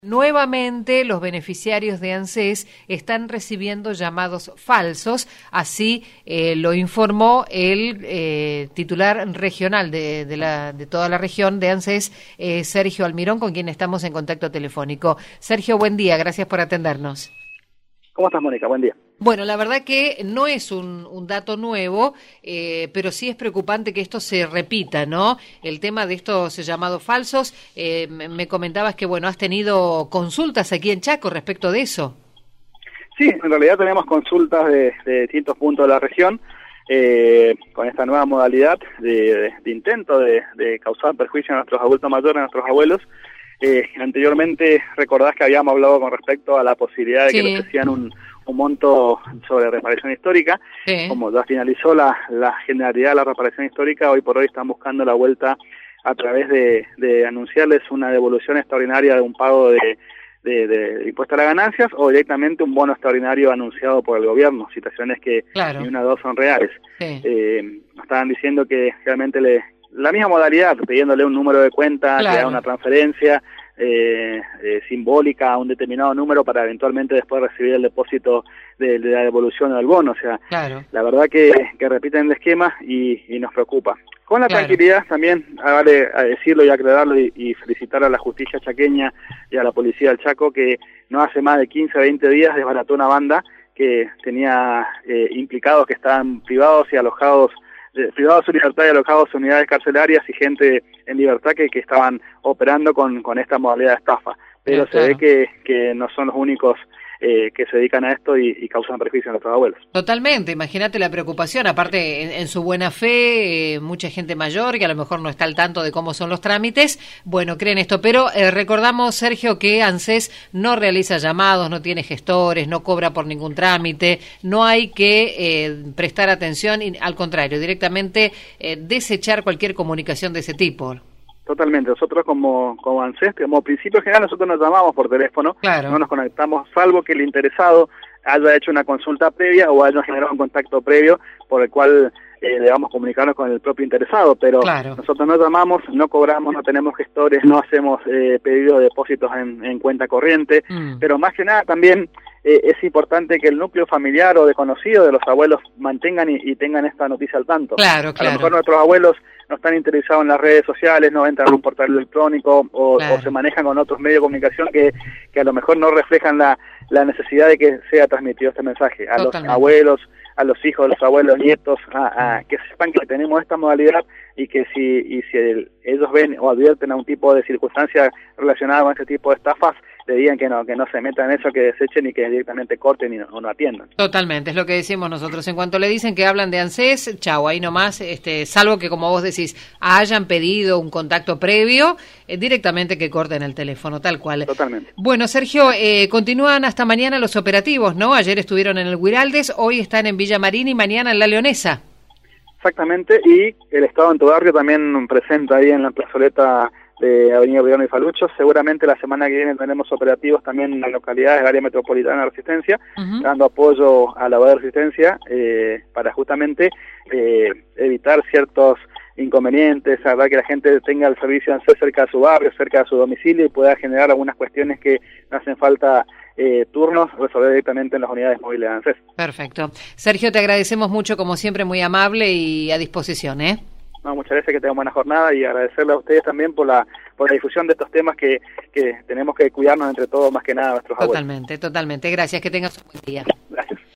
Nuevamente, los beneficiarios de ANSES están recibiendo llamados falsos, así lo informó el titular regional de toda la región de ANSES, Sergio Almirón, con quien estamos en contacto telefónico. Sergio, buen día, gracias por atendernos. ¿Cómo estás, Mónica? Buen día. Bueno, la verdad que no es un dato nuevo, pero sí es preocupante que esto se repita, ¿no? El tema de estos llamados falsos, me comentabas que, bueno, has tenido consultas aquí en Chaco respecto de eso. Sí, en realidad tenemos consultas de distintos puntos de la región con esta nueva modalidad de intento de causar perjuicio a nuestros adultos mayores, a nuestros abuelos. Anteriormente recordás que habíamos hablado con respecto a la posibilidad de que les ofrecían un monto sobre reparación histórica. Sí. Como ya finalizó la generalidad de la reparación histórica, hoy por hoy están buscando la vuelta a través de anunciarles una devolución extraordinaria de un pago de impuesto a las ganancias o directamente un bono extraordinario anunciado por el gobierno, situaciones que ni una o dos son reales. Sí. Estaban diciendo que realmente la misma modalidad, pidiéndole un número de cuenta, que haga una transferencia simbólica a un determinado número para eventualmente después recibir el depósito de la devolución del bono. O sea, la verdad que repiten el esquema y nos preocupa. Con la tranquilidad también, vale a decirlo y aclararlo y felicitar a la justicia chaqueña y a la policía del Chaco, que no hace más de 15 a 20 días desbarató una banda que tenía implicados que estaban privados y alojados, privados de su libertad y alojados en unidades carcelarias y gente en libertad que estaban operando con esta modalidad de estafa. Pero se ve que no son los únicos que se dedican a esto y causan perjuicio a nuestros abuelos. Totalmente, imagínate la preocupación, aparte en su buena fe, mucha gente mayor que a lo mejor no está al tanto de cómo son los trámites, bueno, creen esto, pero recordamos, Sergio, que ANSES no realiza llamados, no tiene gestores, no cobra por ningún trámite, no hay que prestar atención, y, al contrario, directamente desechar cualquier comunicación de ese tipo. Totalmente, nosotros como ANSES, como principio general, nosotros nos llamamos por teléfono, no nos conectamos, salvo que el interesado haya hecho una consulta previa o haya generado un contacto previo por el cual debamos comunicarnos con el propio interesado, pero nosotros no llamamos, no cobramos, no tenemos gestores, no hacemos pedidos de depósitos en cuenta corriente, pero más que nada también es importante que el núcleo familiar o de conocido de los abuelos mantengan y tengan esta noticia al tanto. A lo mejor nuestros abuelos no están interesados en las redes sociales, no entran en un portal electrónico o se manejan con otros medios de comunicación que a lo mejor no reflejan la necesidad de que sea transmitido este mensaje a los abuelos, a los hijos de los abuelos, nietos, que sepan que tenemos esta modalidad y que si ellos ven o advierten a un tipo de circunstancia relacionada con este tipo de estafas, le digan que no se metan en eso, que desechen y que directamente corten o no atiendan. Totalmente, es lo que decimos nosotros. En cuanto le dicen que hablan de ANSES, chau, ahí nomás, salvo que, como vos decís, hayan pedido un contacto previo, directamente que corten el teléfono, tal cual. Totalmente. Bueno, Sergio, continúan hasta mañana los operativos, ¿no? Ayer estuvieron en el Guiraldes, hoy están en Villa Marín y mañana en La Leonesa. Exactamente, y el Estado en tu barrio también presenta ahí en la plazoleta de Avenida Briano y Falucho. Seguramente la semana que viene tenemos operativos también en las localidades del área metropolitana de Resistencia, dando apoyo a la labor de Resistencia para justamente evitar ciertos inconvenientes, la verdad que la gente tenga el servicio ANSES cerca de su barrio, cerca de su domicilio y pueda generar algunas cuestiones que no hacen falta turnos, resolver directamente en las unidades móviles de ANSES. Perfecto. Sergio, te agradecemos mucho, como siempre, muy amable y a disposición, No, muchas gracias, que tengan buena jornada y agradecerle a ustedes también por la difusión de estos temas que tenemos que cuidarnos entre todos, más que nada nuestros abuelos. Totalmente. Gracias, que tengas un buen día.